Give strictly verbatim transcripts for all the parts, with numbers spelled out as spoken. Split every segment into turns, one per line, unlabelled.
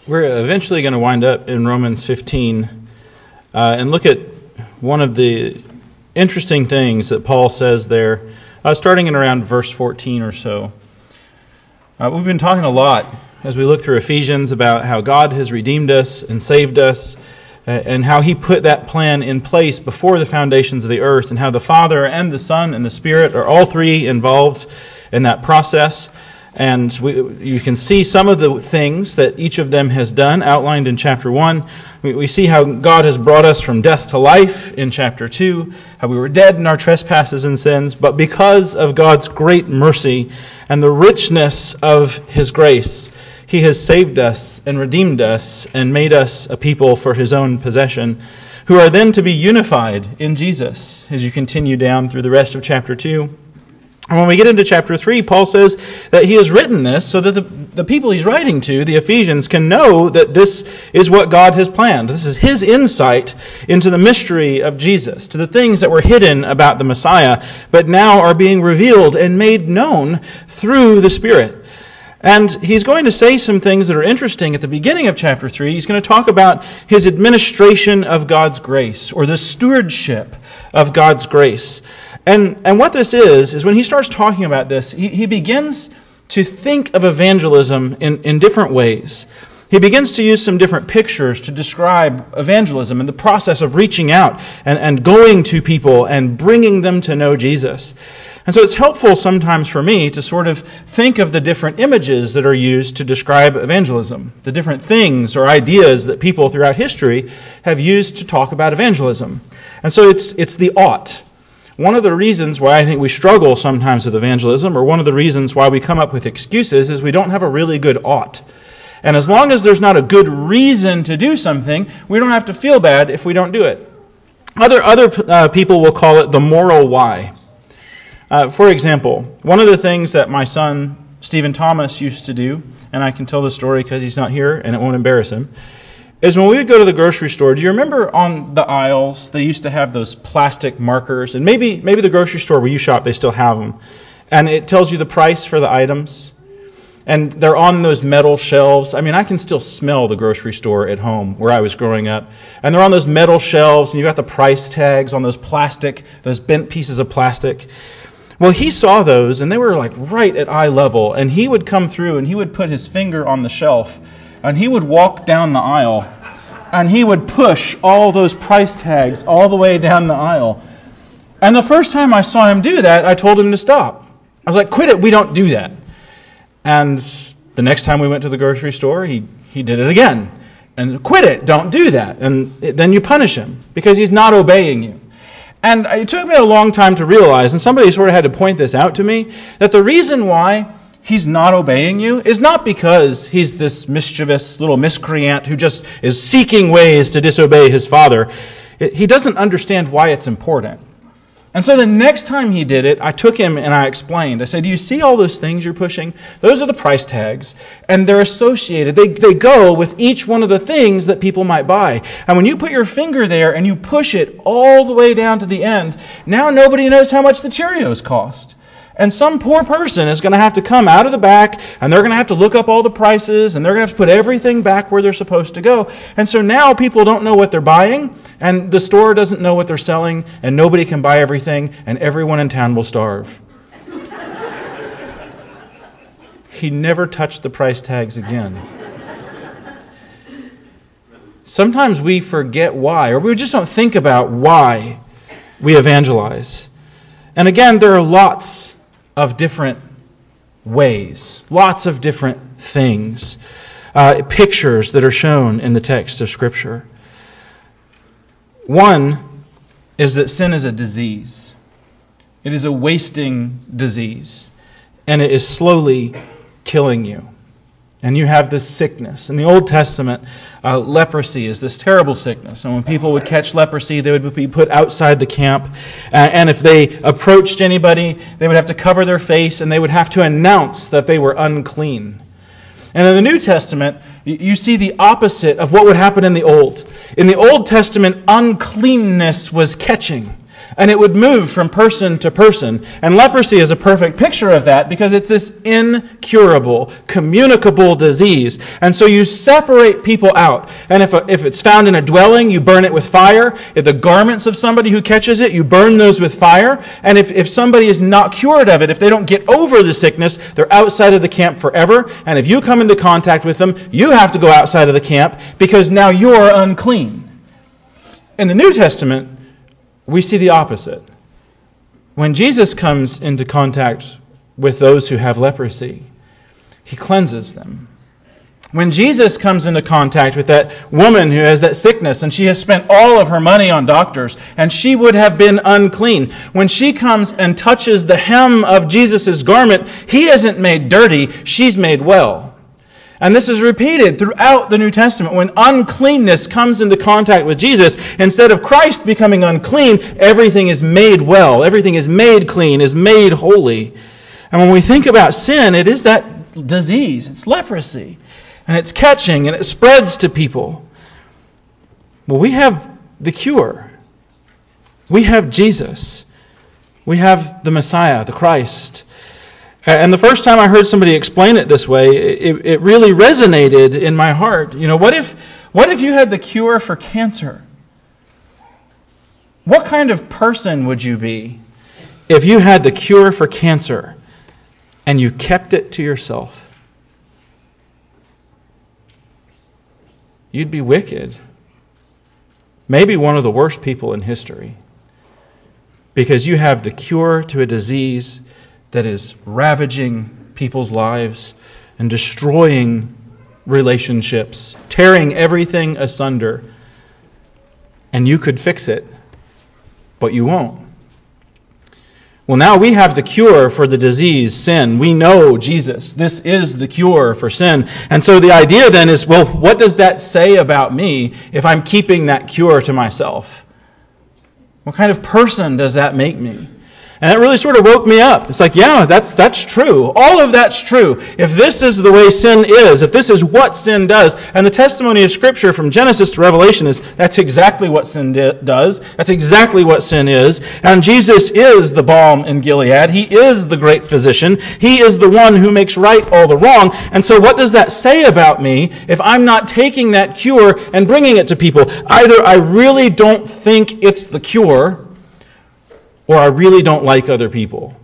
We're eventually going to wind up in Romans fifteen uh, and look at one of the interesting things that Paul says there, uh, starting in around verse fourteen or so. Uh, we've been talking a lot as we look through Ephesians about how God has redeemed us and saved us, uh, and how He put that plan in place before the foundations of the earth, and how the Father and the Son and the Spirit are all three involved in that process. And we, you can see some of the things that each of them has done outlined in chapter one. We, we see how God has brought us from death to life in chapter two, how we were dead in our trespasses and sins, but because of God's great mercy and the richness of His grace, He has saved us and redeemed us and made us a people for His own possession, who are then to be unified in Jesus as you continue down through the rest of chapter two. And when we get into chapter three, Paul says that he has written this so that the, the people he's writing to, the Ephesians, can know that this is what God has planned. This is his insight into the mystery of Jesus, to the things that were hidden about the Messiah, but now are being revealed and made known through the Spirit. And he's going to say some things that are interesting at the beginning of chapter three. He's going to talk about his administration of God's grace, or the stewardship of God's grace. And and what this is, is when he starts talking about this, he, he begins to think of evangelism in, in different ways. He begins to use some different pictures to describe evangelism and the process of reaching out and, and going to people and bringing them to know Jesus. And so it's helpful sometimes for me to sort of think of the different images that are used to describe evangelism, the different things or ideas that people throughout history have used to talk about evangelism. And so it's it's the ought. One of the reasons why I think we struggle sometimes with evangelism, or one of the reasons why we come up with excuses, is we don't have a really good ought. And as long as there's not a good reason to do something, we don't have to feel bad if we don't do it. Other, other uh, people will call it the moral why. Uh, for example, one of the things that my son, Stephen Thomas, used to do, and I can tell the story because he's not here and it won't embarrass him, is when we would go to the grocery store, do you remember on the aisles, they used to have those plastic markers, and maybe maybe the grocery store where you shop, they still have them, and it tells you the price for the items, and they're on those metal shelves. I mean, I can still smell the grocery store at home where I was growing up, and they're on those metal shelves, and you got the price tags on those plastic, those bent pieces of plastic. Well, he saw those, and they were like right at eye level, and he would come through, and he would put his finger on the shelf, and he would walk down the aisle, and he would push all those price tags all the way down the aisle. And the first time I saw him do that, I told him to stop. I was like, quit it, we don't do that. And the next time we went to the grocery store, he, he did it again. And quit it, don't do that. And then you punish him because he's not obeying you. And it took me a long time to realize, and somebody sort of had to point this out to me, that the reason why he's not obeying you is not because he's this mischievous little miscreant who just is seeking ways to disobey his father. He doesn't understand why it's important. And so the next time he did it, I took him and I explained. I said, do you see all those things you're pushing? Those are the price tags, and they're associated. They, they go with each one of the things that people might buy. And when you put your finger there and you push it all the way down to the end, now nobody knows how much the Cheerios cost. And some poor person is going to have to come out of the back, and they're going to have to look up all the prices, and they're going to have to put everything back where they're supposed to go. And so now people don't know what they're buying, and the store doesn't know what they're selling, and nobody can buy everything, and everyone in town will starve. He never touched the price tags again. Sometimes we forget why, or we just don't think about why we evangelize. And again, there are lots of different ways, lots of different things, uh, pictures that are shown in the text of Scripture. One is that sin is a disease. It is a wasting disease, and it is slowly killing you. And you have this sickness. In the Old Testament, uh, leprosy is this terrible sickness. And when people would catch leprosy, they would be put outside the camp. Uh, and if they approached anybody, they would have to cover their face, and they would have to announce that they were unclean. And in the New Testament, you see the opposite of what would happen in the Old. In the Old Testament, uncleanness was catching. And it would move from person to person. And leprosy is a perfect picture of that because it's this incurable, communicable disease. And so you separate people out. And if, a, if it's found in a dwelling, you burn it with fire. If the garments of somebody who catches it, you burn those with fire. And if, if somebody is not cured of it, if they don't get over the sickness, they're outside of the camp forever. And if you come into contact with them, you have to go outside of the camp because now you're unclean. In the New Testament, we see the opposite. When Jesus comes into contact with those who have leprosy, he cleanses them. When Jesus comes into contact with that woman who has that sickness and she has spent all of her money on doctors and she would have been unclean, when she comes and touches the hem of Jesus' garment, he isn't made dirty, she's made well. And this is repeated throughout the New Testament. When uncleanness comes into contact with Jesus, instead of Christ becoming unclean, everything is made well. Everything is made clean, is made holy. And when we think about sin, it is that disease. It's leprosy. And it's catching and it spreads to people. Well, we have the cure. We have Jesus. We have the Messiah, the Christ. And the first time I heard somebody explain it this way, it, it really resonated in my heart. You know, what if, what if you had the cure for cancer? What kind of person would you be if you had the cure for cancer and you kept it to yourself? You'd be wicked. Maybe one of the worst people in history. Because you have the cure to a disease that is ravaging people's lives and destroying relationships, tearing everything asunder. And you could fix it, but you won't. Well, now we have the cure for the disease, sin. We know Jesus. This is the cure for sin. And so the idea then is, well, what does that say about me if I'm keeping that cure to myself? What kind of person does that make me? And that really sort of woke me up. It's like, yeah, that's that's true. All of that's true. If this is the way sin is, if this is what sin does, and the testimony of Scripture from Genesis to Revelation is that's exactly what sin di- does. That's exactly what sin is. And Jesus is the balm in Gilead. He is the great physician. He is the one who makes right all the wrong. And so what does that say about me if I'm not taking that cure and bringing it to people? Either I really don't think it's the cure, or I really don't like other people.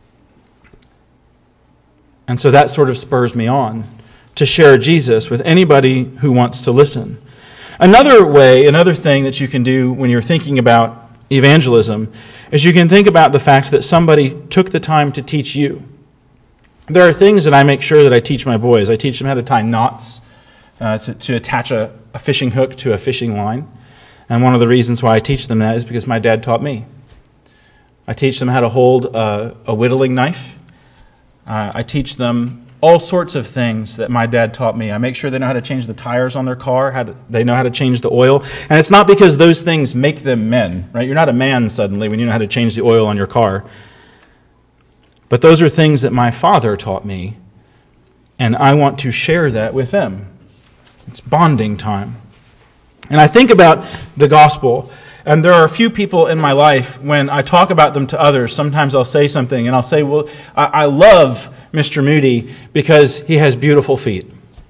And so that sort of spurs me on to share Jesus with anybody who wants to listen. Another way, another thing that you can do when you're thinking about evangelism is you can think about the fact that somebody took the time to teach you. There are things that I make sure that I teach my boys. I teach them how to tie knots, uh, to, to attach a, a fishing hook to a fishing line. And one of the reasons why I teach them that is because my dad taught me. I teach them how to hold a, a whittling knife. Uh, I teach them all sorts of things that my dad taught me. I make sure they know how to change the tires on their car, how to, they know how to change the oil. And it's not because those things make them men, right? You're not a man suddenly when you know how to change the oil on your car. But those are things that my father taught me, and I want to share that with them. It's bonding time. And I think about the gospel. And there are a few people in my life, when I talk about them to others, sometimes I'll say something, and I'll say, well, I, I love Mister Moody because he has beautiful feet.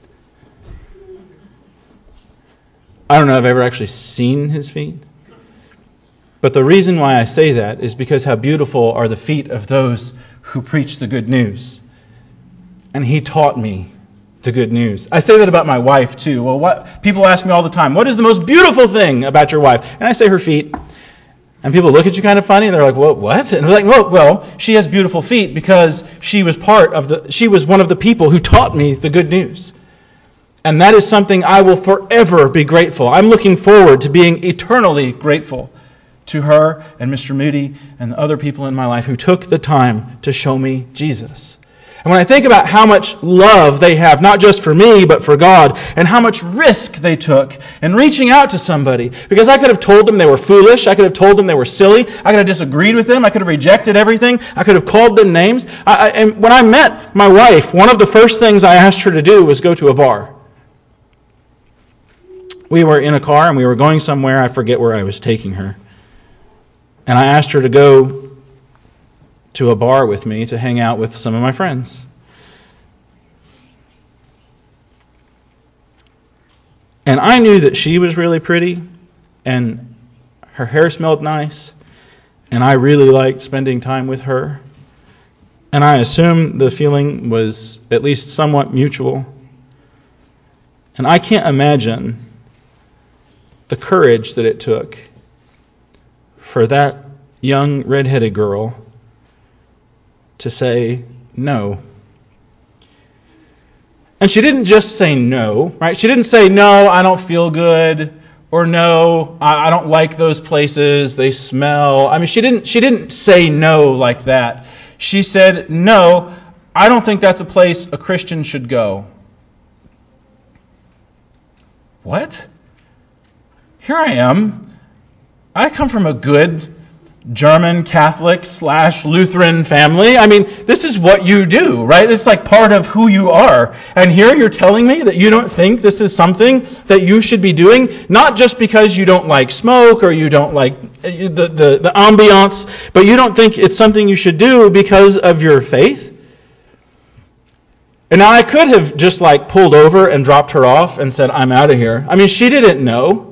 I don't know if I've ever actually seen his feet. But the reason why I say that is because how beautiful are the feet of those who preach the good news. And he taught me the good news. I say that about my wife too. Well, what people ask me all the time, what is the most beautiful thing about your wife? And I say her feet. And people look at you kind of funny. They're like, "What? What?" And they're like, "Well, well, she has beautiful feet because she was part of the. She was one of the people who taught me the good news." And that is something I will forever be grateful. I'm looking forward to being eternally grateful to her and Mister Moody and the other people in my life who took the time to show me Jesus. And when I think about how much love they have, not just for me, but for God, and how much risk they took in reaching out to somebody, because I could have told them they were foolish, I could have told them they were silly, I could have disagreed with them, I could have rejected everything, I could have called them names. I, I, and when I met my wife, one of the first things I asked her to do was go to a bar. We were in a car and we were going somewhere, I forget where I was taking her. And I asked her to go to a bar with me to hang out with some of my friends. And I knew that she was really pretty, and her hair smelled nice, and I really liked spending time with her. And I assumed the feeling was at least somewhat mutual. And I can't imagine the courage that it took for that young red-headed girl to say no. And she didn't just say no, right? She didn't say, no, I don't feel good, or no, I don't like those places, they smell. I mean, she didn't, she didn't say no like that. She said, no, I don't think that's a place a Christian should go. What? Here I am. I come from a good German Catholic slash Lutheran family. I mean, this is what you do, right? It's like part of who you are. And here you're telling me that you don't think this is something that you should be doing, not just because you don't like smoke or you don't like the, the, the ambiance, but you don't think it's something you should do because of your faith. And now I could have just like pulled over and dropped her off and said, I'm out of here. I mean, she didn't know.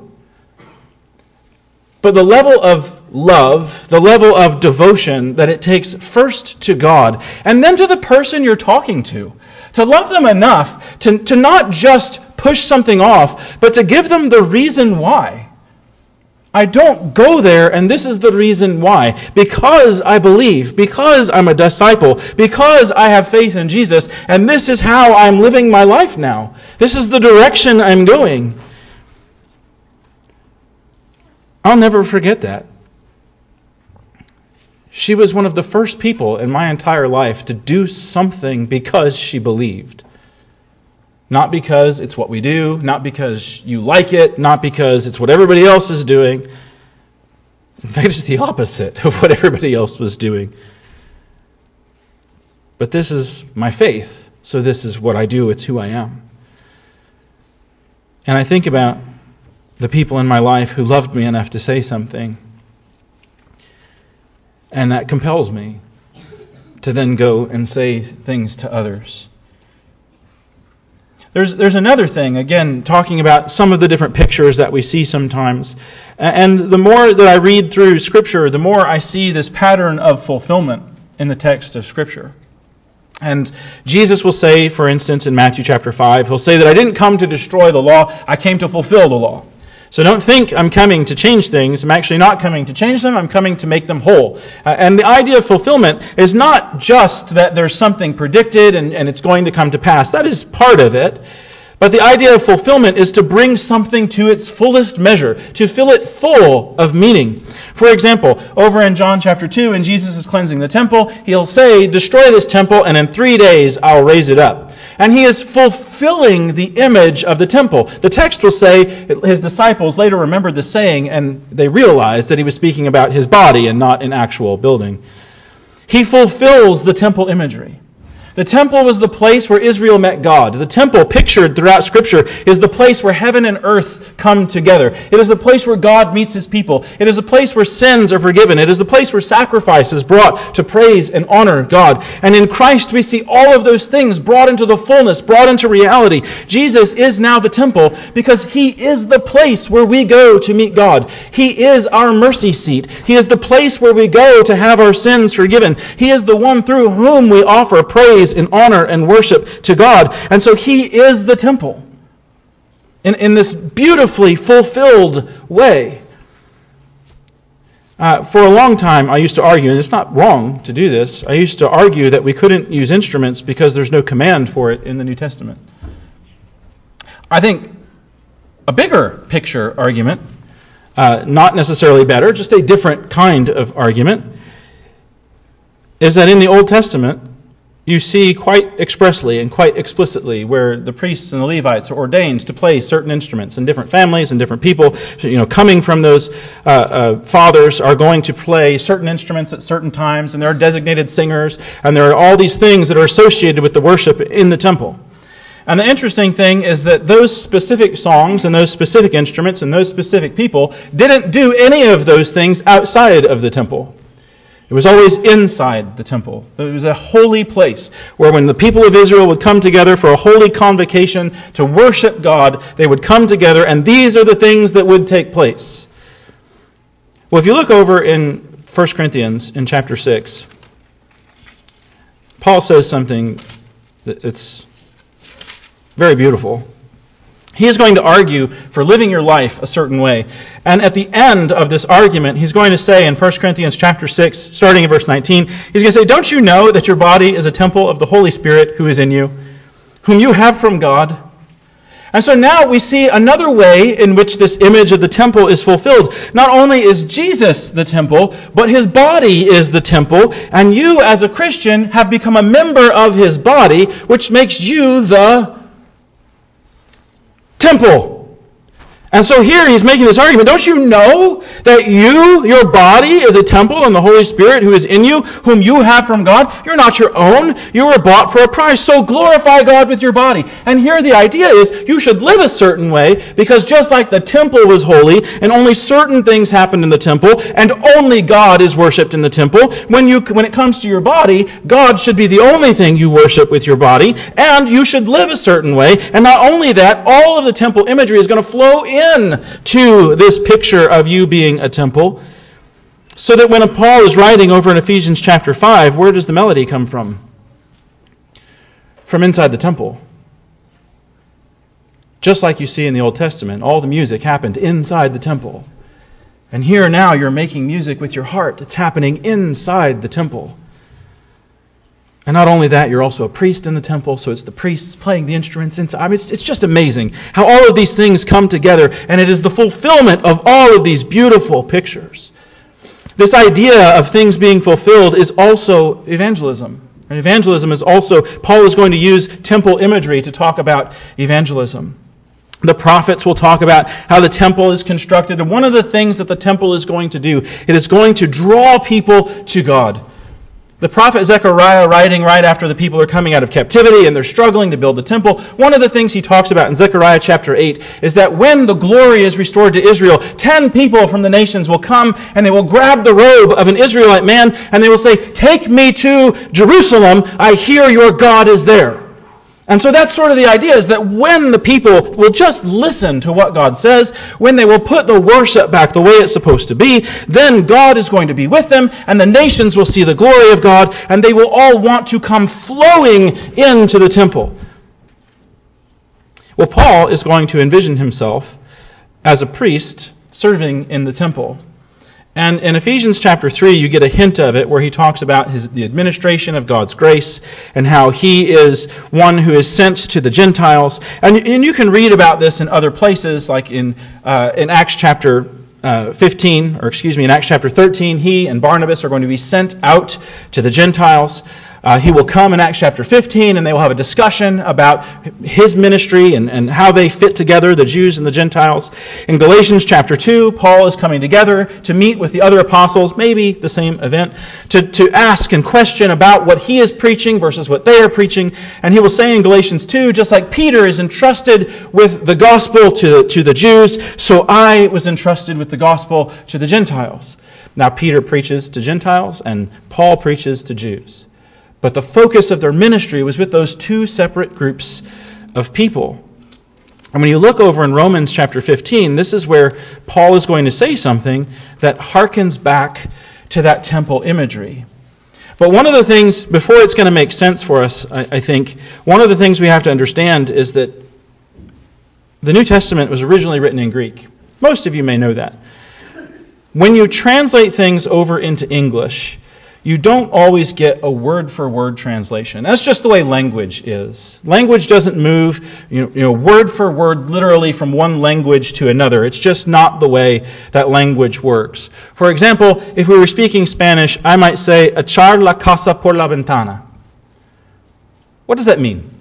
But the level of love, the level of devotion that it takes first to God and then to the person you're talking to, to love them enough to, to not just push something off, but to give them the reason why. I don't go there, and this is the reason why. Because I believe, because I'm a disciple, because I have faith in Jesus, and this is how I'm living my life now. This is the direction I'm going. I'll never forget that. She was one of the first people in my entire life to do something because she believed. Not because it's what we do, not because you like it, not because it's what everybody else is doing. In fact, it's the opposite of what everybody else was doing. But this is my faith, so this is what I do, it's who I am. And I think about the people in my life who loved me enough to say something, and that compels me to then go and say things to others. There's there's another thing, again, talking about some of the different pictures that we see sometimes. And the more that I read through Scripture, the more I see this pattern of fulfillment in the text of Scripture. And Jesus will say, for instance, in Matthew chapter five, he'll say that I didn't come to destroy the law, I came to fulfill the law. So don't think I'm coming to change things. I'm actually not coming to change them. I'm coming to make them whole. Uh, and the idea of fulfillment is not just that there's something predicted and, and it's going to come to pass. That is part of it. But the idea of fulfillment is to bring something to its fullest measure, to fill it full of meaning. For example, over in John chapter two, when Jesus is cleansing the temple, he'll say, destroy this temple and in three days I'll raise it up. And he is fulfilling the image of the temple. The text will say his disciples later remembered the saying and they realized that he was speaking about his body and not an actual building. He fulfills the temple imagery. The temple was the place where Israel met God. The temple, pictured throughout Scripture, is the place where heaven and earth come together. It is the place where God meets His people. It is the place where sins are forgiven. It is the place where sacrifice is brought to praise and honor God. And in Christ we see all of those things brought into the fullness, brought into reality. Jesus is now the temple because He is the place where we go to meet God. He is our mercy seat. He is the place where we go to have our sins forgiven. He is the one through whom we offer praise and honor and worship to God. And so He is the temple in, in this beautifully fulfilled way. Uh, for a long time, I used to argue, and it's not wrong to do this, I used to argue that we couldn't use instruments because there's no command for it in the New Testament. I think a bigger picture argument, uh, not necessarily better, just a different kind of argument, is that in the Old Testament, you see quite expressly and quite explicitly where the priests and the Levites are ordained to play certain instruments, and different families and different people, you know, coming from those uh, uh, fathers are going to play certain instruments at certain times, and there are designated singers, and there are all these things that are associated with the worship in the temple. And the interesting thing is that those specific songs and those specific instruments and those specific people didn't do any of those things outside of the temple. It was always inside the temple. It was a holy place where when the people of Israel would come together for a holy convocation to worship God, they would come together, and these are the things that would take place. Well, if you look over in First Corinthians in chapter six, Paul says something that's very beautiful. He is going to argue for living your life a certain way. And at the end of this argument, he's going to say in First Corinthians chapter six, starting in verse nineteen, he's going to say, "Don't you know that your body is a temple of the Holy Spirit who is in you, whom you have from God?" And so now we see another way in which this image of the temple is fulfilled. Not only is Jesus the temple, but his body is the temple, and you as a Christian have become a member of his body, which makes you the temple. And so here he's making this argument. Don't you know that you, your body, is a temple and the Holy Spirit who is in you, whom you have from God? You're not your own. You were bought for a price. So glorify God with your body. And here the idea is you should live a certain way, because just like the temple was holy and only certain things happened in the temple and only God is worshipped in the temple, when you when it comes to your body, God should be the only thing you worship with your body, and you should live a certain way. And not only that, all of the temple imagery is going to flow in In to this picture of you being a temple, so that when Paul is writing over in Ephesians chapter five, where does the melody come from? From inside the temple. Just like you see in the Old Testament, all the music happened inside the temple. And here now you're making music with your heart. It's happening inside the temple. And not only that, you're also a priest in the temple, so it's the priests playing the instruments inside. I mean, it's, it's just amazing how all of these things come together, and it is the fulfillment of all of these beautiful pictures. This idea of things being fulfilled is also evangelism. And evangelism is also, Paul is going to use temple imagery to talk about evangelism. The prophets will talk about how the temple is constructed, and one of the things that the temple is going to do, it is going to draw people to God. The prophet Zechariah, writing right after the people are coming out of captivity and they're struggling to build the temple, one of the things he talks about in Zechariah chapter eight is that when the glory is restored to Israel, ten people from the nations will come and they will grab the robe of an Israelite man and they will say, "Take me to Jerusalem, I hear your God is there." And so that's sort of the idea, is that when the people will just listen to what God says, when they will put the worship back the way it's supposed to be, then God is going to be with them, and the nations will see the glory of God, and they will all want to come flowing into the temple. Well, Paul is going to envision himself as a priest serving in the temple. And in Ephesians chapter three, you get a hint of it where he talks about his, the administration of God's grace and how he is one who is sent to the Gentiles. And, and you can read about this in other places, like in, uh, in Acts chapter uh, fifteen, or excuse me, in Acts chapter thirteen, he and Barnabas are going to be sent out to the Gentiles. Uh, he will come in Acts chapter fifteen, and they will have a discussion about his ministry and, and how they fit together, the Jews and the Gentiles. In Galatians chapter two, Paul is coming together to meet with the other apostles, maybe the same event, to, to ask and question about what he is preaching versus what they are preaching. And he will say in Galatians two, just like Peter is entrusted with the gospel to, to the Jews, so I was entrusted with the gospel to the Gentiles. Now Peter preaches to Gentiles, and Paul preaches to Jews. But the focus of their ministry was with those two separate groups of people. And when you look over in Romans chapter fifteen, this is where Paul is going to say something that harkens back to that temple imagery. But one of the things, before it's going to make sense for us, I, I think, one of the things we have to understand is that the New Testament was originally written in Greek. Most of you may know that. When you translate things over into English, you don't always get a word-for-word translation. That's just the way language is. Language doesn't move, you know, you know, word for word, literally from one language to another. It's just not the way that language works. For example, if we were speaking Spanish, I might say, "echar la casa por la ventana." What does that mean?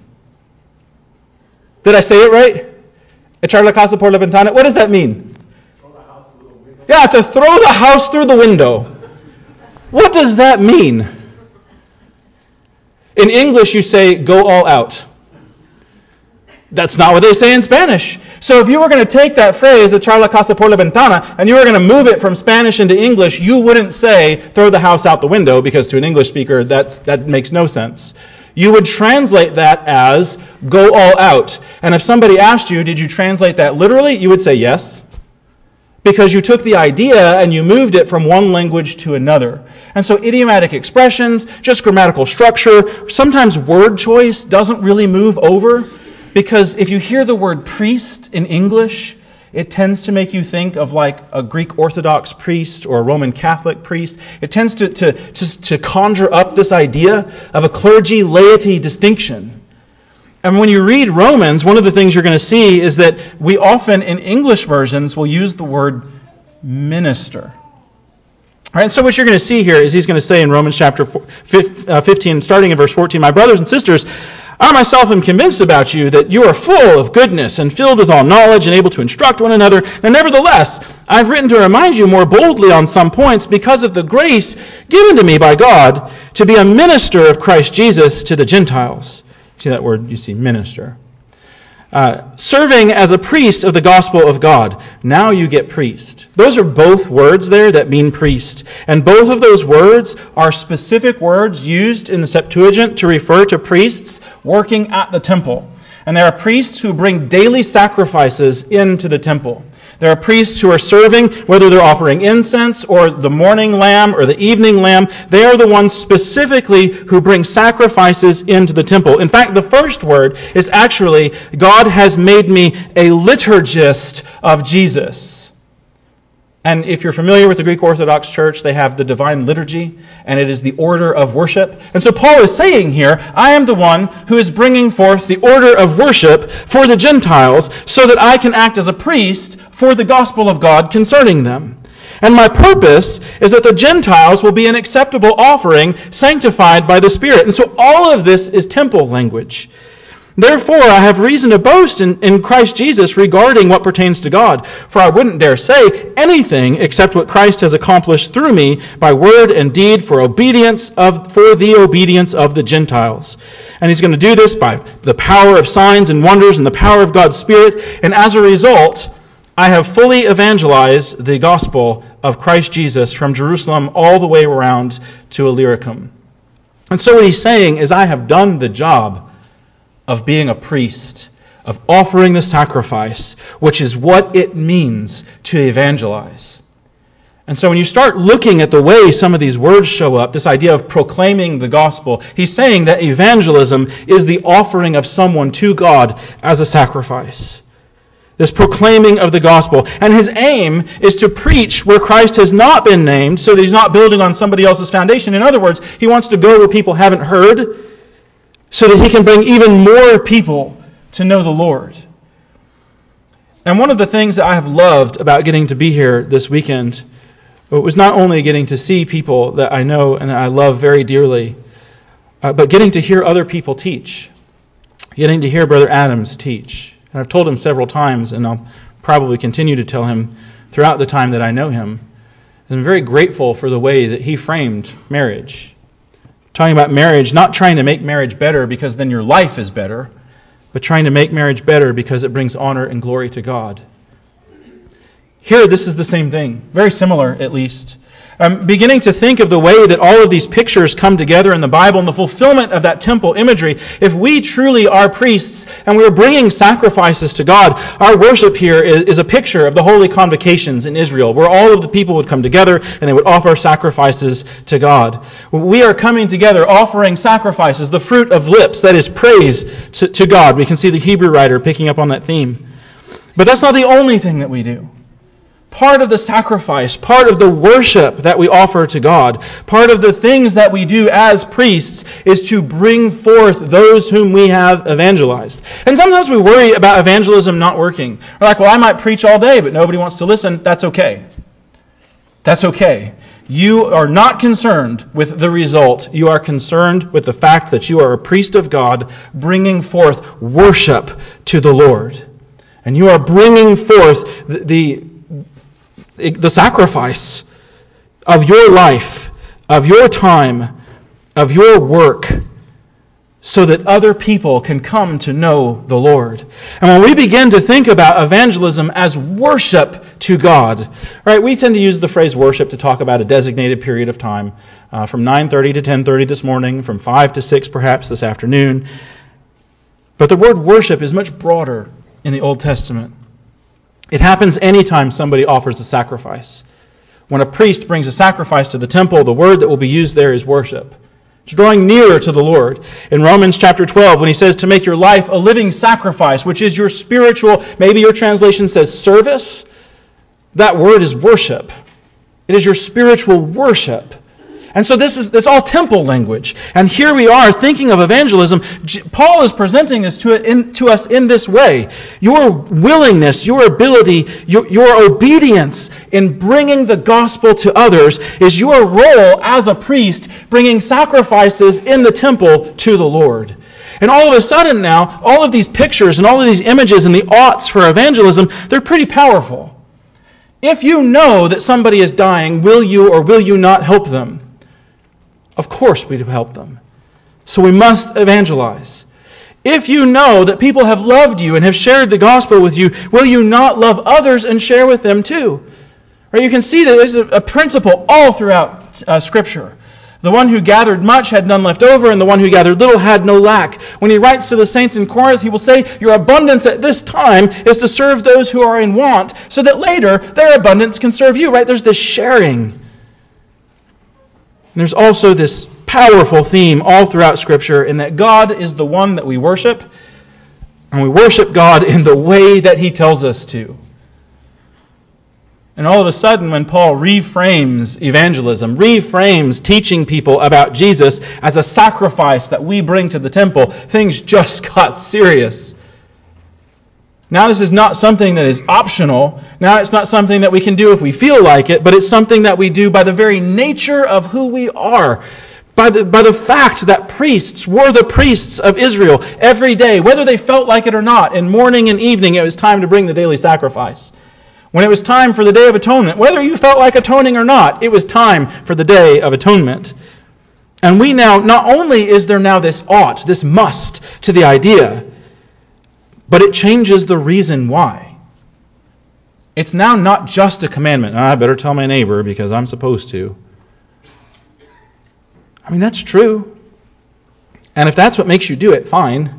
Did I say it right? "Echar la casa por la ventana." What does that mean?
Throw the house through the window.
Yeah, to throw the house through the window. What does that mean? In English, you say, "go all out." That's not what they say in Spanish. So if you were going to take that phrase, echar la casa por la ventana, and you were going to move it from Spanish into English, you wouldn't say, throw the house out the window, because to an English speaker, that's, that makes no sense. You would translate that as, go all out. And if somebody asked you, did you translate that literally? You would say yes. Because you took the idea and you moved it from one language to another. And so idiomatic expressions, just grammatical structure, sometimes word choice doesn't really move over. Because if you hear the word priest in English, it tends to make you think of like a Greek Orthodox priest or a Roman Catholic priest. It tends to, to, to, to conjure up this idea of a clergy-laity distinction. And when you read Romans, one of the things you're going to see is that we often, in English versions, will use the word minister. All right, and so what you're going to see here is he's going to say in Romans chapter fifteen, starting in verse fourteen, my brothers and sisters, I myself am convinced about you that you are full of goodness and filled with all knowledge and able to instruct one another. And nevertheless, I've written to remind you more boldly on some points because of the grace given to me by God to be a minister of Christ Jesus to the Gentiles. See that word? You see, minister. Uh, serving as a priest of the gospel of God. Now you get priest. Those are both words there that mean priest. And both of those words are specific words used in the Septuagint to refer to priests working at the temple. And there are priests who bring daily sacrifices into the temple. There are priests who are serving, whether they're offering incense or the morning lamb or the evening lamb. They are the ones specifically who bring sacrifices into the temple. In fact, the first word is actually, God has made me a liturgist of Jesus. And if you're familiar with the Greek Orthodox Church, they have the divine liturgy, and it is the order of worship. And so Paul is saying here, I am the one who is bringing forth the order of worship for the Gentiles so that I can act as a priest for the gospel of God concerning them. And my purpose is that the Gentiles will be an acceptable offering sanctified by the Spirit. And so all of this is temple language. Therefore, I have reason to boast in, in Christ Jesus regarding what pertains to God. For I wouldn't dare say anything except what Christ has accomplished through me by word and deed for obedience of for the obedience of the Gentiles. And he's going to do this by the power of signs and wonders and the power of God's Spirit. And as a result, I have fully evangelized the gospel of Christ Jesus from Jerusalem all the way around to Illyricum. And so what he's saying is, I have done the job of being a priest, of offering the sacrifice, which is what it means to evangelize. And so when you start looking at the way some of these words show up, this idea of proclaiming the gospel, he's saying that evangelism is the offering of someone to God as a sacrifice. This proclaiming of the gospel. And his aim is to preach where Christ has not been named, so that he's not building on somebody else's foundation. In other words, he wants to go where people haven't heard, so that he can bring even more people to know the Lord. And one of the things that I have loved about getting to be here this weekend was not only getting to see people that I know and that I love very dearly, uh, but getting to hear other people teach. Getting to hear Brother Adams teach. And I've told him several times, and I'll probably continue to tell him throughout the time that I know him. And I'm very grateful for the way that he framed marriage. Talking about marriage, not trying to make marriage better because then your life is better, but trying to make marriage better because it brings honor and glory to God. Here, this is the same thing. Very similar, at least. I'm beginning to think of the way that all of these pictures come together in the Bible and the fulfillment of that temple imagery. If we truly are priests and we're bringing sacrifices to God, our worship here is, is a picture of the holy convocations in Israel, where all of the people would come together and they would offer sacrifices to God. We are coming together offering sacrifices, the fruit of lips, that is praise to, to God. We can see the Hebrew writer picking up on that theme. But that's not the only thing that we do. Part of the sacrifice, part of the worship that we offer to God, part of the things that we do as priests is to bring forth those whom we have evangelized. And sometimes we worry about evangelism not working. We're like, well, I might preach all day, but nobody wants to listen. That's okay. That's okay. You are not concerned with the result. You are concerned with the fact that you are a priest of God bringing forth worship to the Lord. And you are bringing forth the, the the sacrifice of your life, of your time, of your work, so that other people can come to know the Lord. And when we begin to think about evangelism as worship to God, right? We tend to use the phrase worship to talk about a designated period of time, uh, from nine thirty to ten thirty this morning, from five to six perhaps this afternoon. But the word worship is much broader in the Old Testament. It happens anytime somebody offers a sacrifice. When a priest brings a sacrifice to the temple, the word that will be used there is worship. It's drawing nearer to the Lord. In Romans chapter twelve, when he says to make your life a living sacrifice, which is your spiritual, maybe your translation says service, that word is worship. It is your spiritual worship. And so this is it's all temple language. And here we are thinking of evangelism. Paul is presenting this to, it in, to us in this way. Your willingness, your ability, your, your obedience in bringing the gospel to others is your role as a priest bringing sacrifices in the temple to the Lord. And all of a sudden now, all of these pictures and all of these images and the oughts for evangelism, they're pretty powerful. If you know that somebody is dying, will you or will you not help them? Of course we do help them. So we must evangelize. If you know that people have loved you and have shared the gospel with you, will you not love others and share with them too? Right? You can see that there's a principle all throughout uh, Scripture. The one who gathered much had none left over, and the one who gathered little had no lack. When he writes to the saints in Corinth, he will say, your abundance at this time is to serve those who are in want, so that later their abundance can serve you. Right? There's this sharing. And there's also this powerful theme all throughout Scripture in that God is the one that we worship, and we worship God in the way that He tells us to. And all of a sudden, when Paul reframes evangelism, reframes teaching people about Jesus as a sacrifice that we bring to the temple, things just got serious. Now this is not something that is optional. Now it's not something that we can do if we feel like it, but it's something that we do by the very nature of who we are. By the, by the fact that priests were the priests of Israel every day, whether they felt like it or not, in morning and evening it was time to bring the daily sacrifice. When it was time for the Day of Atonement, whether you felt like atoning or not, it was time for the Day of Atonement. And we now, not only is there now this ought, this must to the idea, but it changes the reason why. It's now not just a commandment. I better tell my neighbor because I'm supposed to. I mean, that's true. And if that's what makes you do it, fine.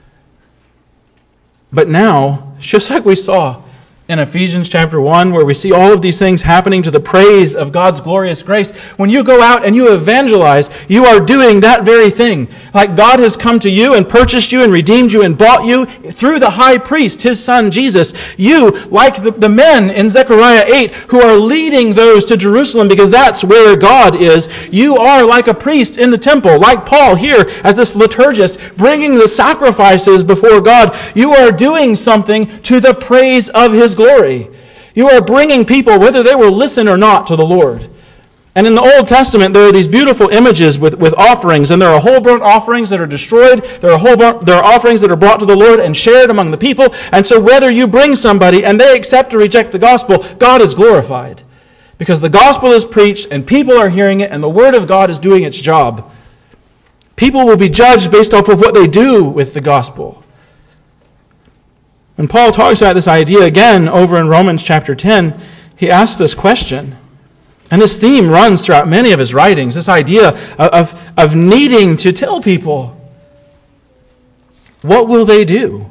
But now, just like we saw in Ephesians chapter one, where we see all of these things happening to the praise of God's glorious grace, when you go out and you evangelize, you are doing that very thing. Like God has come to you and purchased you and redeemed you and bought you through the high priest, His Son Jesus. You, like the, the men in Zechariah eight, who are leading those to Jerusalem because that's where God is, you are like a priest in the temple, like Paul here as this liturgist, bringing the sacrifices before God. You are doing something to the praise of His glory. You are bringing people, whether they will listen or not, to the Lord. And in the Old Testament, there are these beautiful images with, with offerings, and there are whole burnt offerings that are destroyed. There are whole burnt, there are offerings that are brought to the Lord and shared among the people. And so whether you bring somebody and they accept or reject the gospel, God is glorified. Because the gospel is preached and people are hearing it and the word of God is doing its job. People will be judged based off of what they do with the gospel. When Paul talks about this idea again over in Romans chapter ten, he asks this question. And this theme runs throughout many of his writings, this idea of, of, of needing to tell people, what will they do?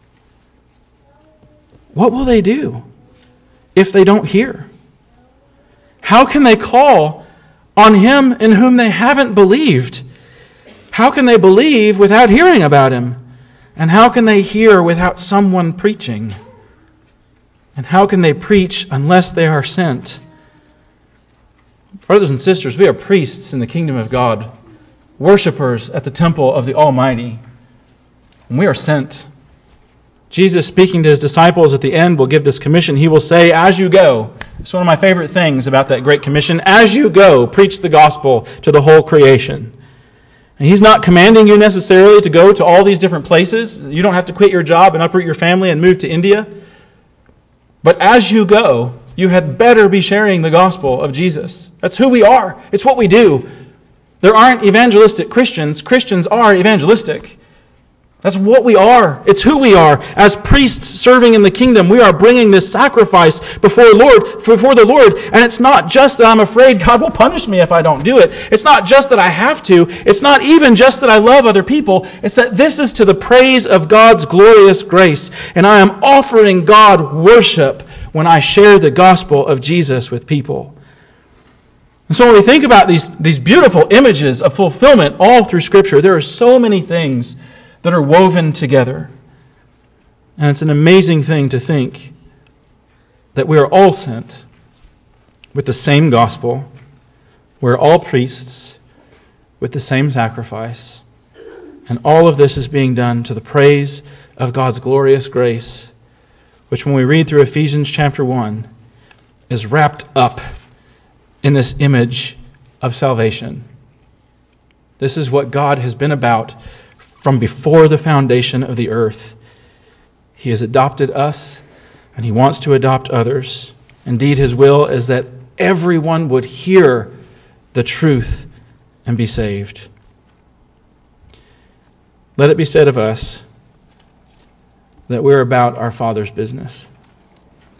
What will they do if they don't hear? How can they call on Him in whom they haven't believed? How can they believe without hearing about Him? And how can they hear without someone preaching? And how can they preach unless they are sent? Brothers and sisters, we are priests in the kingdom of God, worshipers at the temple of the Almighty, and we are sent. Jesus, speaking to His disciples at the end, will give this commission. He will say, as you go, it's one of my favorite things about that great commission, as you go, preach the gospel to the whole creation. And He's not commanding you necessarily to go to all these different places. You don't have to quit your job and uproot your family and move to India. But as you go, you had better be sharing the gospel of Jesus. That's who we are. It's what we do. There aren't evangelistic Christians. Christians are evangelistic. That's what we are. It's who we are. As priests serving in the kingdom, we are bringing this sacrifice before the Lord, before the Lord. And it's not just that I'm afraid God will punish me if I don't do it. It's not just that I have to. It's not even just that I love other people. It's that this is to the praise of God's glorious grace. And I am offering God worship when I share the gospel of Jesus with people. And so when we think about these, these beautiful images of fulfillment all through Scripture, there are so many things that are woven together. And it's an amazing thing to think that we are all sent with the same gospel. We're all priests with the same sacrifice. And all of this is being done to the praise of God's glorious grace, which when we read through Ephesians chapter one, is wrapped up in this image of salvation. This is what God has been about from before the foundation of the earth. He has adopted us, and He wants to adopt others. Indeed, His will is that everyone would hear the truth and be saved. Let it be said of us that we're about our Father's business.